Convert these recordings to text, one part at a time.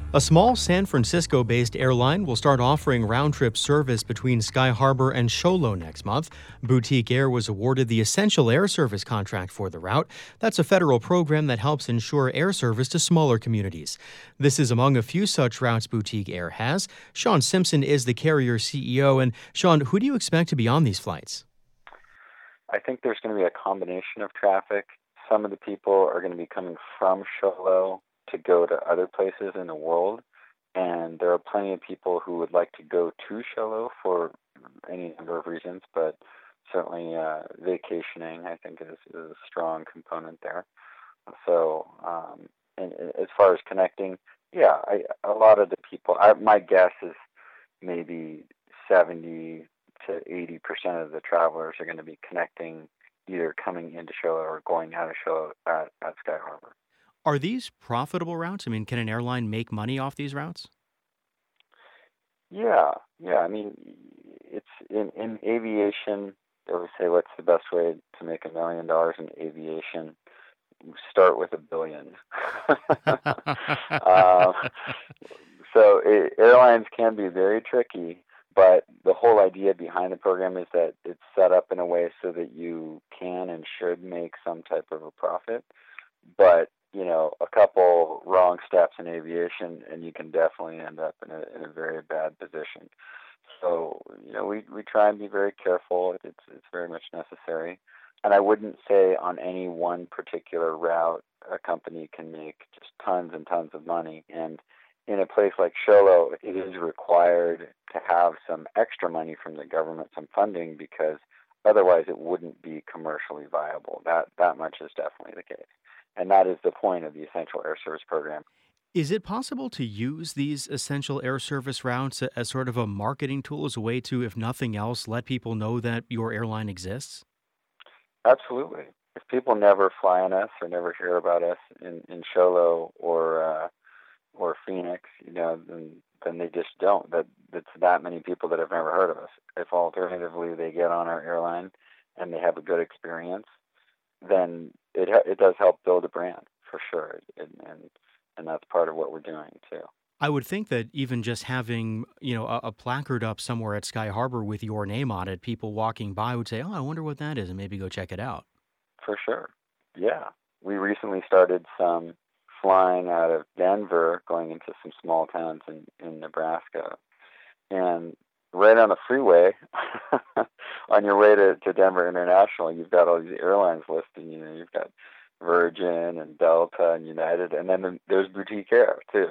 A small San Francisco-based airline will start offering round-trip service between Sky Harbor and Show Low next month. Boutique Air was awarded the Essential Air Service contract for the route. That's a federal program that helps ensure air service to smaller communities. This is among a few such routes Boutique Air has. Sean Simpson is the carrier CEO. And Sean, who do you expect to be on these flights? I think there's going to be a combination of traffic. Some of the people are going to be coming from Show Low to go to other places in the world, and there are plenty of people who would like to go to Show Low for any number of reasons, but certainly vacationing, I think, is a strong component there. So, and as far as connecting, a lot of the people, my guess is maybe 70 to 80% of the travelers are going to be connecting, either coming into Show Low or going out of Show Low at Sky Harbor. Are these profitable routes? I mean, can an airline make money off these routes? Yeah. I mean, it's in aviation. They always say, "What's the best way to make $1 million in aviation?" Start with $1 billion. So airlines can be very tricky, but the whole idea behind the program is that it's set up in a way so that you can and should make some type of a profit. But a couple wrong steps in aviation, and you can definitely end up in a very bad position. So, we try and be very careful. It's very much necessary. And I wouldn't say on any one particular route a company can make just tons and tons of money. And in a place like Show Low, it is required to have some extra money from the government, some funding, because otherwise it wouldn't be commercially viable. That much is definitely the case. And that is the point of the Essential Air Service program. Is it possible to use these essential air service routes as sort of a marketing tool, as a way to, if nothing else, let people know that your airline exists? Absolutely. If people never fly on us or never hear about us in Show Low or Phoenix, then they just don't. That's that many people that have never heard of us. If alternatively they get on our airline and they have a good experience, then it does help build a brand for sure, and that's part of what we're doing too. I would think that even just having, a placard up somewhere at Sky Harbor with your name on it, people walking by would say, "Oh, I wonder what that is," and maybe go check it out. For sure. Yeah. We recently started some flying out of Denver, going into some small towns in Nebraska, and right on the freeway, on your way to Denver International, you've got all these airlines listed. You've got Virgin and Delta and United, and then there's Boutique Air too.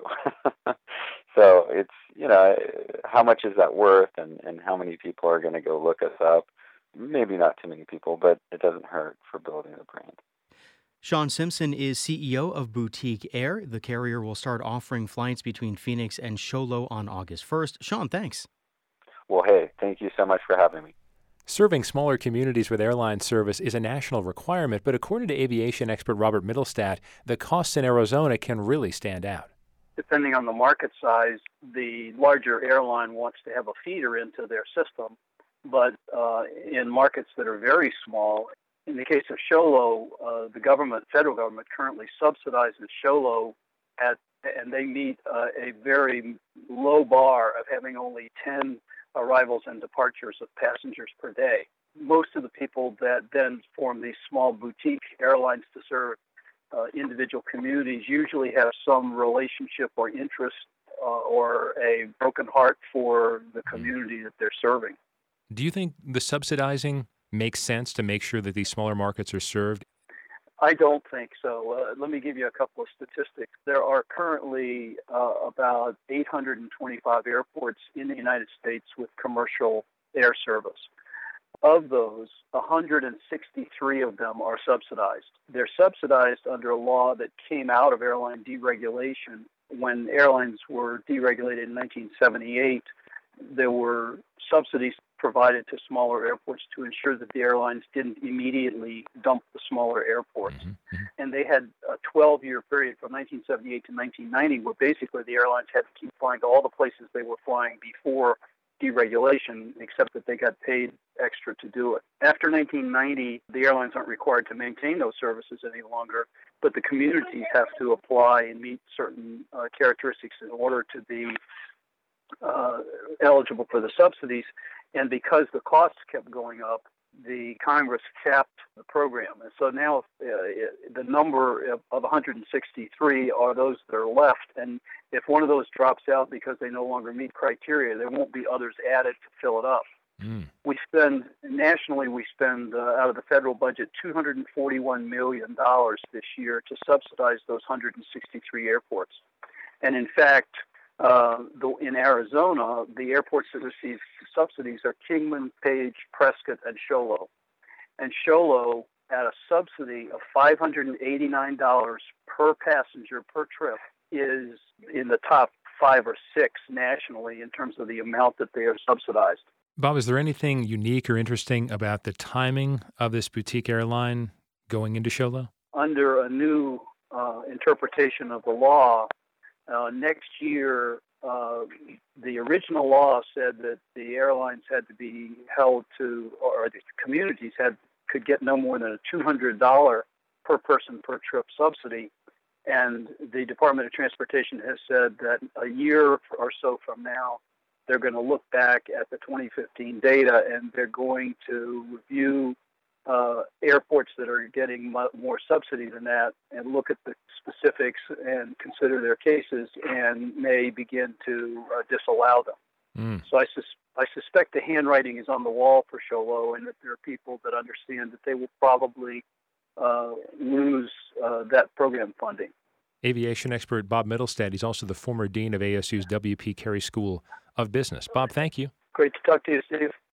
So it's, how much is that worth, and how many people are going to go look us up? Maybe not too many people, but it doesn't hurt for building the brand. Sean Simpson is CEO of Boutique Air. The carrier will start offering flights between Phoenix and Show Low on August 1st. Sean, thanks. Well, hey, thank you so much for having me. Serving smaller communities with airline service is a national requirement, but according to aviation expert Robert Mittelstadt, the costs in Arizona can really stand out. Depending on the market size, the larger airline wants to have a feeder into their system. But in markets that are very small, in the case of Show Low, the federal government currently subsidizes Show Low and they meet a very low bar of having only 10 arrivals and departures of passengers per day. Most of the people that then form these small boutique airlines to serve individual communities usually have some relationship or interest or a broken heart for the community that they're serving. Do you think the subsidizing makes sense to make sure that these smaller markets are served? I don't think so. Let me give you a couple of statistics. There are currently about 825 airports in the United States with commercial air service. Of those, 163 of them are subsidized. They're subsidized under a law that came out of airline deregulation. When airlines were deregulated in 1978, there were subsidies provided to smaller airports to ensure that the airlines didn't immediately dump the smaller airports. Mm-hmm. And they had a 12-year period from 1978 to 1990 where basically the airlines had to keep flying to all the places they were flying before deregulation, except that they got paid extra to do it. After 1990, the airlines aren't required to maintain those services any longer, but the communities have to apply and meet certain characteristics in order to be eligible for the subsidies. And because the costs kept going up, the Congress capped the program. And so now the number of 163 are those that are left. And if one of those drops out because they no longer meet criteria, there won't be others added to fill it up. Nationally, we spend out of the federal budget $241 million this year to subsidize those 163 airports. And in fact, in Arizona, the airports that receive subsidies are Kingman, Page, Prescott, and Show Low. And Show Low, at a subsidy of $589 per passenger per trip, is in the top 5 or 6 nationally in terms of the amount that they are subsidized. Bob, is there anything unique or interesting about the timing of this boutique airline going into Show Low? Under a new interpretation of the law, next year, the original law said that the airlines had to be held to, or the communities could get no more than a $200 per person per trip subsidy. And the Department of Transportation has said that a year or so from now, they're going to look back at the 2015 data and they're going to review airports that are getting more subsidy than that and look at the specifics and consider their cases and may begin to disallow them. So I suspect the handwriting is on the wall for Show Low, and that there are people that understand that they will probably lose that program funding. Aviation expert Bob Mittelstadt. He's also the former dean of ASU's W.P. Carey School of Business. Bob, thank you. Great to talk to you, Steve.